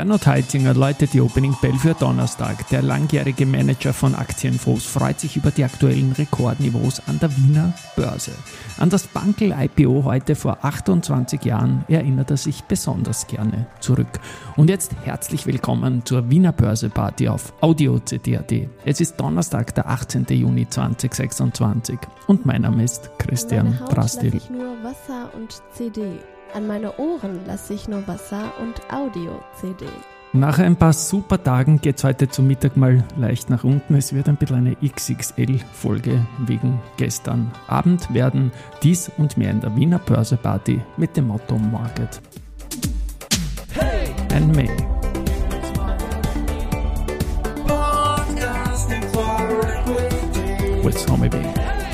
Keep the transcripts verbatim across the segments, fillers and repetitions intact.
Gernot Heitzinger läutet die Opening Bell für Donnerstag. Der langjährige Manager von Aktienfonds freut sich über die aktuellen Rekordniveaus an der Wiener Börse. An das Bankel-I P O heute vor achtundzwanzig Jahren erinnert er sich besonders gerne zurück. Und jetzt herzlich willkommen zur Wiener Börse Party auf Audio C D A T. Es ist Donnerstag, der achtzehnten Juni zweitausendsechsundzwanzig und mein Name ist Christian Drastil. Lasse ich nur Wasser und C D. An meine Ohren lasse ich nur Wasser und Audio-C D. Nach ein paar super Tagen geht es heute zum Mittag mal leicht nach unten. Es wird ein bisschen eine X X L-Folge wegen gestern Abend werden. Dies und mehr in der Wiener Börse Party mit dem Motto Market hey! And May. With Tommy B.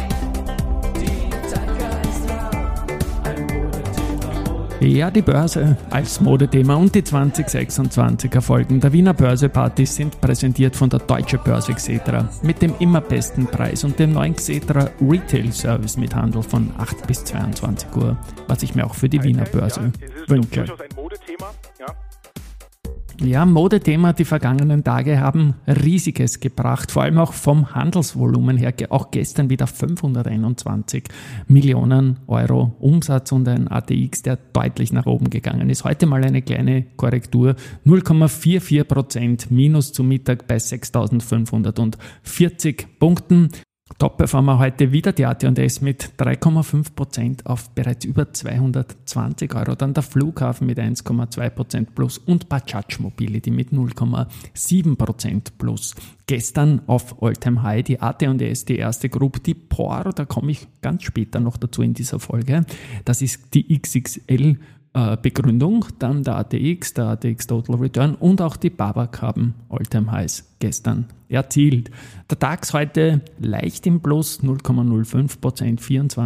Ja, die Börse als Modethema und die zwanzig sechsundzwanziger Folgen der Wiener Börse Party sind präsentiert von der Deutsche Börse Xetra mit dem immer besten Preis und dem neuen Xetra Retail Service mit Handel von acht bis zweiundzwanzig Uhr, was ich mir auch für die Wiener Börse ja, es ist wünsche. Durchaus ein Modethema, ja. Ja, Modethema, die vergangenen Tage haben Riesiges gebracht, vor allem auch vom Handelsvolumen her, auch gestern wieder fünfhunderteinundzwanzig Millionen Euro Umsatz und ein A T X, der deutlich nach oben gegangen ist. Heute mal eine kleine Korrektur, null Komma vierundvierzig Prozent minus zum Mittag bei sechstausendfünfhundertvierzig Punkten. Top-Performer heute wieder die A T und S mit drei Komma fünf Prozent auf bereits über zweihundertzwanzig Euro. Dann der Flughafen mit eins Komma zwei Prozent plus und Bajaj Mobility mit null Komma sieben Prozent plus. Gestern auf All-Time High die A T und S, die erste Group, die P O R, da komme ich ganz später noch dazu in dieser Folge. Das ist die X X L Begründung, dann der A T X, der A T X Total Return und auch die B A B A C haben All-Time Highs gestern erzielt. Der DAX heute leicht im Plus, null Komma null fünf Prozent,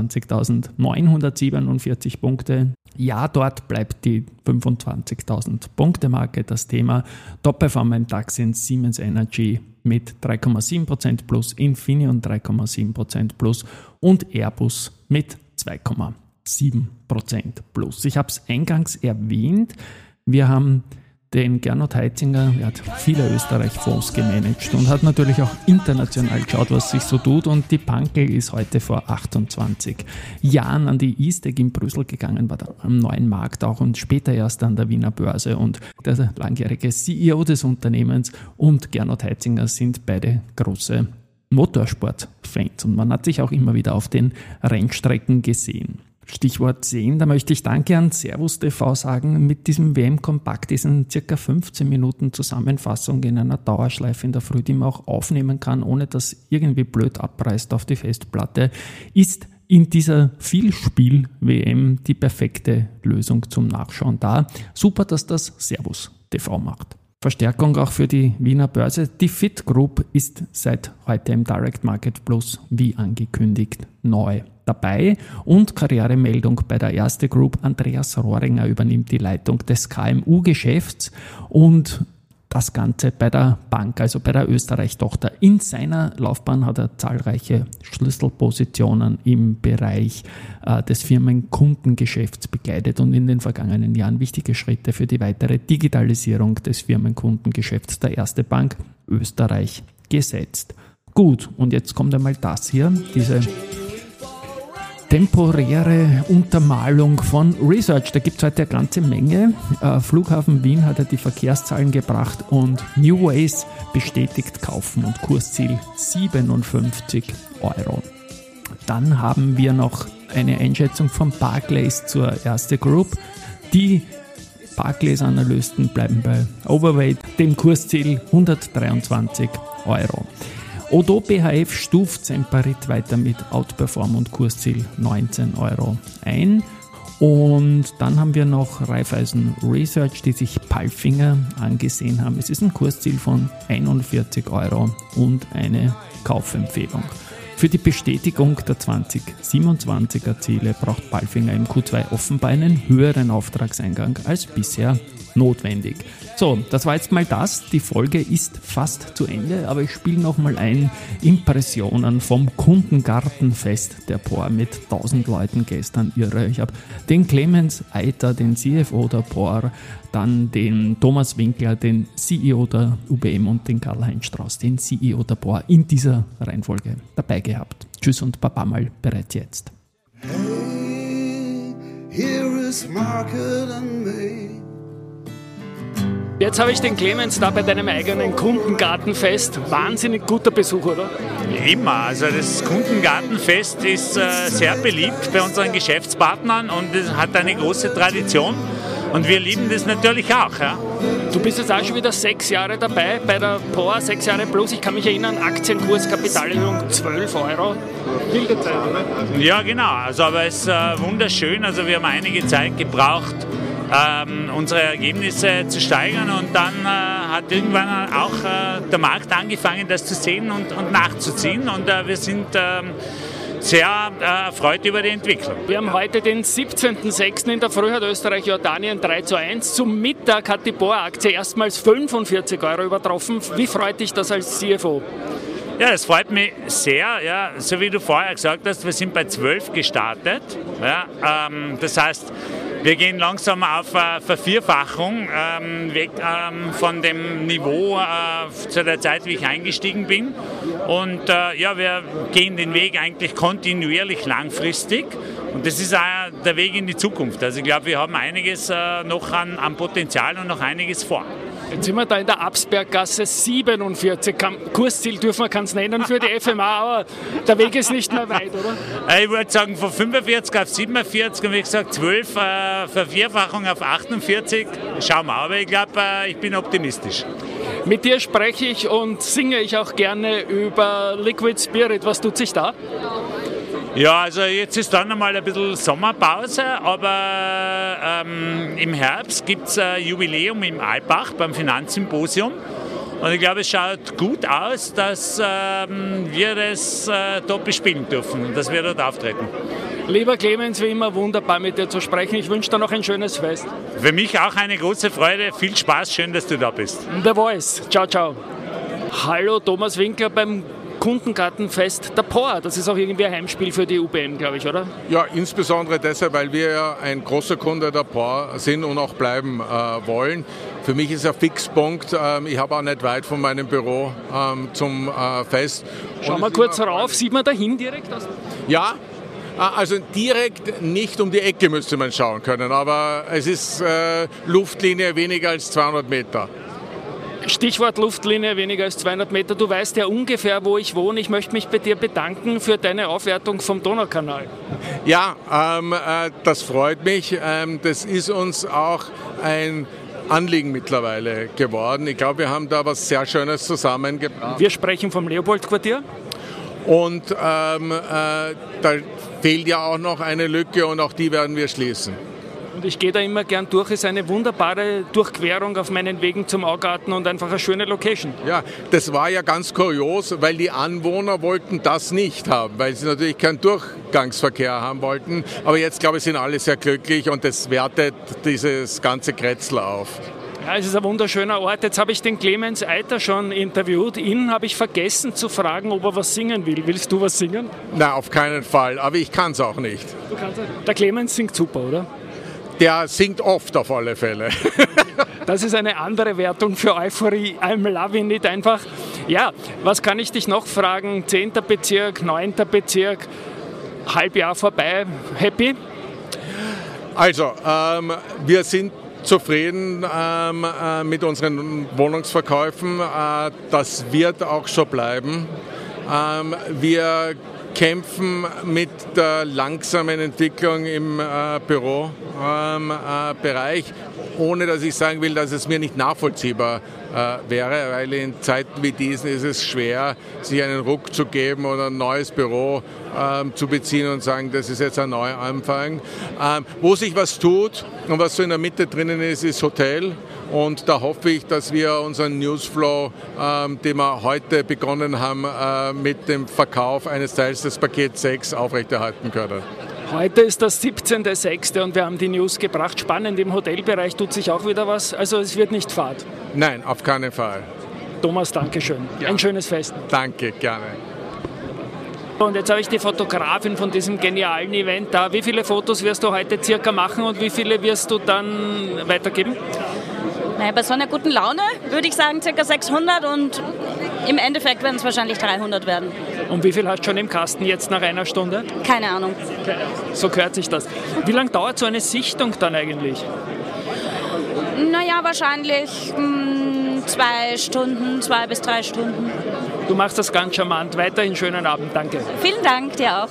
vierundzwanzigtausendneunhundertsiebenundvierzig Punkte. Ja, dort bleibt die fünfundzwanzigtausend Punkte Marke das Thema. Top-Performer im DAX sind Siemens Energy mit drei Komma sieben Prozent plus, Infineon drei Komma sieben Prozent plus und Airbus mit zwei Komma sieben Prozent plus. Ich habe es eingangs erwähnt, wir haben den Gernot Heitzinger, er hat viele Österreich-Fonds gemanagt und hat natürlich auch international geschaut, was sich so tut, und die Bankel ist heute vor achtundzwanzig Jahren an die ISTEC in Brüssel gegangen, war da am neuen Markt auch und später erst an der Wiener Börse, und der langjährige C E O des Unternehmens und Gernot Heitzinger sind beide große Motorsport-Fans und man hat sich auch immer wieder auf den Rennstrecken gesehen. Stichwort sehen, da möchte ich Danke an Servus T V sagen. Mit diesem W M-Kompakt, diesen circa fünfzehn Minuten Zusammenfassung in einer Dauerschleife in der Früh, die man auch aufnehmen kann, ohne dass irgendwie blöd abreißt auf die Festplatte, ist in dieser Vielspiel-W M die perfekte Lösung zum Nachschauen da. Super, dass das Servus T V macht. Verstärkung auch für die Wiener Börse. Die Fit Group ist seit heute im Direct Market Plus wie angekündigt neu dabei, und Karrieremeldung bei der Erste Group. Andreas Rohringer übernimmt die Leitung des K M U-Geschäfts und das Ganze bei der Bank, also bei der Österreich-Tochter. In seiner Laufbahn hat er zahlreiche Schlüsselpositionen im Bereich äh, des Firmenkundengeschäfts begleitet und in den vergangenen Jahren wichtige Schritte für die weitere Digitalisierung des Firmenkundengeschäfts der Erste Bank Österreich gesetzt. Gut, und jetzt kommt einmal das hier, diese temporäre Untermalung von Research. Da gibt es heute eine ganze Menge. Äh, Flughafen Wien hat ja die Verkehrszahlen gebracht und New Ways bestätigt kaufen und Kursziel siebenundfünfzig Euro. Dann haben wir noch eine Einschätzung von Barclays zur Erste Group. Die Barclays-Analysten bleiben bei Overweight, dem Kursziel hundertdreiundzwanzig Euro. Odo B H F stuft Semperit weiter mit Outperform und Kursziel neunzehn Euro ein. Und dann haben wir noch Raiffeisen Research, die sich Palfinger angesehen haben. Es ist ein Kursziel von einundvierzig Euro und eine Kaufempfehlung. Für die Bestätigung der zwanzig siebenundzwanziger Ziele braucht Palfinger im Q zwei offenbar einen höheren Auftragseingang als bisher notwendig. So, das war jetzt mal das. Die Folge ist fast zu Ende, aber ich spiele nochmal ein Impressionen vom Kundengartenfest der P O R mit tausend Leuten gestern. Irre. Ich habe den Clemens Eiter, den C F O der P O R, dann den Thomas Winkler, den C E O der U B M und den Karl-Heinz Strauß, den C E O der P O R, in dieser Reihenfolge dabei gehabt. Tschüss und Baba mal bereits jetzt. Hey, here is Market and May. Jetzt habe ich den Clemens da bei deinem eigenen Kundengartenfest. Wahnsinnig guter Besuch, oder? Immer. Also das Kundengartenfest ist äh, sehr beliebt bei unseren Geschäftspartnern und es hat eine große Tradition. Und wir lieben das natürlich auch. Ja. Du bist jetzt auch schon wieder sechs Jahre dabei bei der P O R, sechs Jahre plus. Ich kann mich erinnern, Aktienkurs, Kapitalerhöhung zwölf Euro. Wilde Zeit, oder? Ja, genau. Also, aber es ist äh, wunderschön. Also wir haben einige Zeit gebraucht, ähm, unsere Ergebnisse zu steigern. Und dann äh, hat irgendwann auch äh, der Markt angefangen, das zu sehen und, und nachzuziehen. Und äh, wir sind Ähm, sehr äh, erfreut über die Entwicklung. Wir haben heute den siebzehnten sechsten In der Früh hat Österreich Jordanien drei zu eins. Zum Mittag hat die P O R-Aktie erstmals fünfundvierzig Euro übertroffen. Wie freut dich das als C F O? Ja, das freut mich sehr. Ja, so wie du vorher gesagt hast, wir sind bei zwölf gestartet. Ja, ähm, das heißt, wir gehen langsam auf äh, Vervierfachung ähm, weg ähm, von dem Niveau äh, zu der Zeit, wie ich eingestiegen bin. Und äh, ja, wir gehen den Weg eigentlich kontinuierlich langfristig. Und das ist auch der Weg in die Zukunft. Also ich glaube, wir haben einiges äh, noch an, an Potenzial und noch einiges vor. Jetzt sind wir da in der Absberggasse siebenundvierzig. Kursziel dürfen wir keins nennen für die F M A, aber der Weg ist nicht mehr weit, oder? Ich würde sagen, von fünfundvierzig auf siebenundvierzig und wie gesagt, zwölf äh, Vervierfachung auf achtundvierzig. Schauen wir, aber ich glaube, äh, ich bin optimistisch. Mit dir spreche ich und singe ich auch gerne über Liquid Spirit. Was tut sich da? Ja, also jetzt ist dann einmal ein bisschen Sommerpause, aber ähm, im Herbst gibt es ein Jubiläum im Alpbach beim Finanzsymposium. Und ich glaube, es schaut gut aus, dass ähm, wir das äh, dort bespielen dürfen und dass wir dort auftreten. Lieber Clemens, wie immer wunderbar mit dir zu sprechen. Ich wünsche dir noch ein schönes Fest. Für mich auch eine große Freude. Viel Spaß, schön, dass du da bist. The Voice. Ciao, ciao. Hallo, Thomas Winkler beim Kundengartenfest der P O R. Das ist auch irgendwie ein Heimspiel für die U B M, glaube ich, oder? Ja, insbesondere deshalb, weil wir ja ein großer Kunde der P O R sind und auch bleiben äh, wollen. Für mich ist ein Fixpunkt. Ähm, ich habe auch nicht weit von meinem Büro ähm, zum äh, Fest. Schauen wir kurz rauf. Sieht man dahin direkt aus? Ja. Also direkt nicht um die Ecke müsste man schauen können, aber es ist äh, Luftlinie weniger als zweihundert Meter. Stichwort Luftlinie weniger als zweihundert Meter. Du weißt ja ungefähr, wo ich wohne. Ich möchte mich bei dir bedanken für deine Aufwertung vom Donaukanal. Ja, ähm, äh, das freut mich. Ähm, das ist uns auch ein Anliegen mittlerweile geworden. Ich glaube, wir haben da was sehr Schönes zusammengebracht. Wir sprechen vom Leopoldquartier. Und ähm, äh, da fehlt ja auch noch eine Lücke und auch die werden wir schließen. Und ich gehe da immer gern durch. Es ist eine wunderbare Durchquerung auf meinen Wegen zum Augarten und einfach eine schöne Location. Ja, das war ja ganz kurios, weil die Anwohner wollten das nicht haben, weil sie natürlich keinen Durchgangsverkehr haben wollten. Aber jetzt, glaube ich, sind alle sehr glücklich und das wertet dieses ganze Kretzel auf. Ja, es ist ein wunderschöner Ort. Jetzt habe ich den Clemens Eiter schon interviewt. Ihn habe ich vergessen zu fragen, ob er was singen will. Willst du was singen? Nein, auf keinen Fall. Aber ich kann es auch nicht. Du kannst es. Der Clemens singt super, oder? Der singt oft auf alle Fälle. Das ist eine andere Wertung für Euphorie. I'm loving it einfach. Ja, was kann ich dich noch fragen? Zehnter Bezirk, neunter Bezirk, Halbjahr vorbei. Happy? Also, ähm, wir sind zufrieden ähm, äh, mit unseren Wohnungsverkäufen. Äh, das wird auch so bleiben. Ähm, wir kämpfen mit der langsamen Entwicklung im äh, Bürobereich, ähm, äh, ohne dass ich sagen will, dass es mir nicht nachvollziehbar äh, wäre, weil in Zeiten wie diesen ist es schwer, sich einen Ruck zu geben oder ein neues Büro ähm, zu beziehen und sagen, das ist jetzt ein Neuanfang. Ähm, wo sich was tut und was so in der Mitte drinnen ist, ist Hotel. Und da hoffe ich, dass wir unseren Newsflow, ähm, den wir heute begonnen haben, äh, mit dem Verkauf eines Teils des Paket sechs aufrechterhalten können. Heute ist das siebzehnter sechster und wir haben die News gebracht. Spannend, im Hotelbereich tut sich auch wieder was. Also es wird nicht Fahrt. Nein, auf keinen Fall. Thomas, danke schön. Ja. Ein schönes Fest. Danke, gerne. Und jetzt habe ich die Fotografin von diesem genialen Event da. Wie viele Fotos wirst du heute circa machen und wie viele wirst du dann weitergeben? Naja, bei so einer guten Laune würde ich sagen ca. sechshundert und im Endeffekt werden es wahrscheinlich dreihundert werden. Und wie viel hast du schon im Kasten jetzt nach einer Stunde? Keine Ahnung. So gehört sich das. Wie lange dauert so eine Sichtung dann eigentlich? Naja, wahrscheinlich mh, zwei Stunden, zwei bis drei Stunden. Du machst das ganz charmant. Weiterhin schönen Abend. Danke. Vielen Dank, dir auch.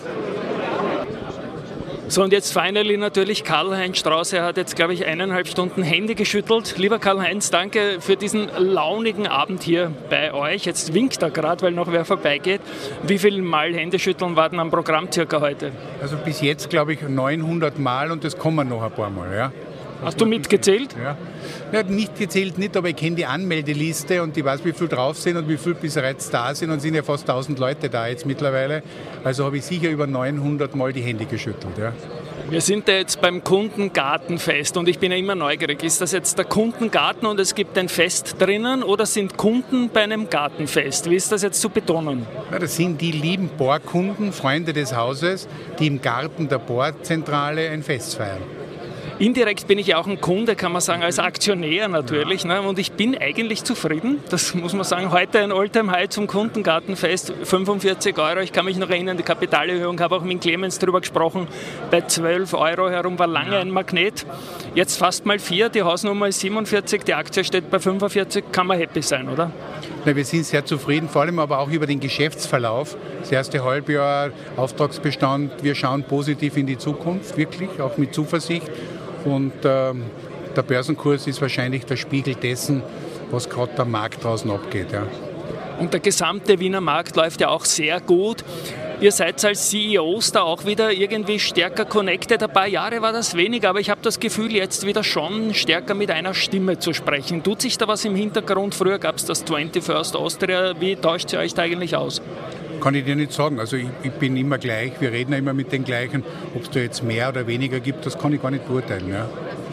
So, und jetzt finally natürlich Karl-Heinz Strauß. Er hat jetzt, glaube ich, eineinhalb Stunden Hände geschüttelt. Lieber Karl-Heinz, danke für diesen launigen Abend hier bei euch. Jetzt winkt er gerade, weil noch wer vorbeigeht. Wie viel Mal Händeschütteln warten am Programm circa heute? Also bis jetzt, glaube ich, neunhundert Mal und das kommen noch ein paar Mal, ja. Hast du mitgezählt? Ja. Ja, nicht gezählt nicht, aber ich kenne die Anmeldeliste und ich weiß, wie viel drauf sind und wie viel bereits da sind und sind ja fast tausend Leute da jetzt mittlerweile. Also habe ich sicher über neunhundert Mal die Hände geschüttelt. Ja. Wir sind ja jetzt beim Kundengartenfest und ich bin ja immer neugierig. Ist das jetzt der Kundengarten und es gibt ein Fest drinnen oder sind Kunden bei einem Gartenfest? Wie ist das jetzt zu betonen? Ja, das sind die lieben Bohrkunden, Freunde des Hauses, die im Garten der Bohrzentrale ein Fest feiern. Indirekt bin ich ja auch ein Kunde, kann man sagen, als Aktionär natürlich. Ne? Und ich bin eigentlich zufrieden. Das muss man sagen. Heute ein All-Time-High zum Kundengartenfest, fünfundvierzig Euro. Ich kann mich noch erinnern, die Kapitalerhöhung, habe auch mit Clemens darüber gesprochen. Bei zwölf Euro herum war lange ein Magnet. Jetzt fast mal vier, die Hausnummer ist siebenundvierzig, die Aktie steht bei fünfundvierzig. Kann man happy sein, oder? Ja, wir sind sehr zufrieden, vor allem aber auch über den Geschäftsverlauf. Das erste Halbjahr, Auftragsbestand, wir schauen positiv in die Zukunft, wirklich, auch mit Zuversicht. Und ähm, der Börsenkurs ist wahrscheinlich der Spiegel dessen, was gerade am Markt draußen abgeht. Ja. Und der gesamte Wiener Markt läuft ja auch sehr gut. Ihr seid als C E Os da auch wieder irgendwie stärker connected. Ein paar Jahre war das wenig, aber ich habe das Gefühl, jetzt wieder schon stärker mit einer Stimme zu sprechen. Tut sich da was im Hintergrund? Früher gab es das twenty-first Austria. Wie tauscht ihr euch da eigentlich aus? Kann ich dir nicht sagen. Also ich, ich bin immer gleich, wir reden immer mit den gleichen. Ob es da jetzt mehr oder weniger gibt, das kann ich gar nicht beurteilen. Ja.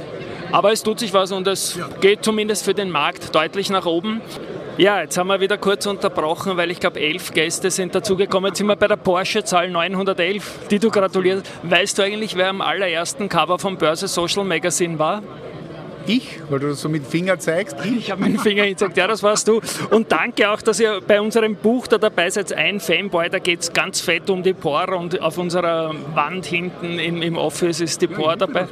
Aber es tut sich was und es geht zumindest für den Markt deutlich nach oben. Ja, jetzt haben wir wieder kurz unterbrochen, weil ich glaube, elf Gäste sind dazugekommen. Jetzt sind wir bei der Porsche-Zahl neunhundertelf, die du gratulierst. Weißt du eigentlich, wer am allerersten Cover vom Börse Social Magazine war? Ich? Weil du das so mit dem Finger zeigst? Ich habe mit dem Finger gezeigt, ja, das warst du. Und danke auch, dass ihr bei unserem Buch da dabei seid. Ein Fanboy, da geht es ganz fett um die Por und auf unserer Wand hinten im, im Office ist die Por dabei.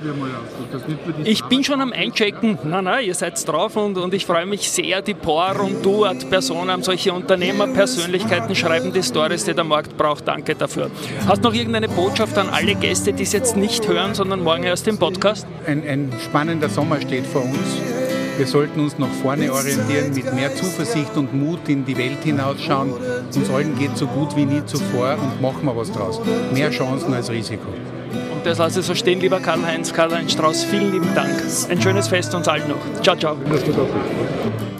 Ich bin schon am Einchecken. Nein, nein, ihr seid drauf und, und ich freue mich sehr. Die Por und du als Person haben solche Unternehmerpersönlichkeiten, schreiben die Stories, die der Markt braucht. Danke dafür. Hast du noch irgendeine Botschaft an alle Gäste, die es jetzt nicht hören, sondern morgen erst im Podcast? Ein, ein spannender Sommer steht vor uns. Wir sollten uns nach vorne orientieren, mit mehr Zuversicht und Mut in die Welt hinausschauen. Uns allen geht so gut wie nie zuvor und machen wir was draus. Mehr Chancen als Risiko. Und das lasse ich so stehen, lieber Karl-Heinz, Karl-Heinz Strauß. Vielen lieben Dank. Ein schönes Fest uns allen noch. Ciao, ciao.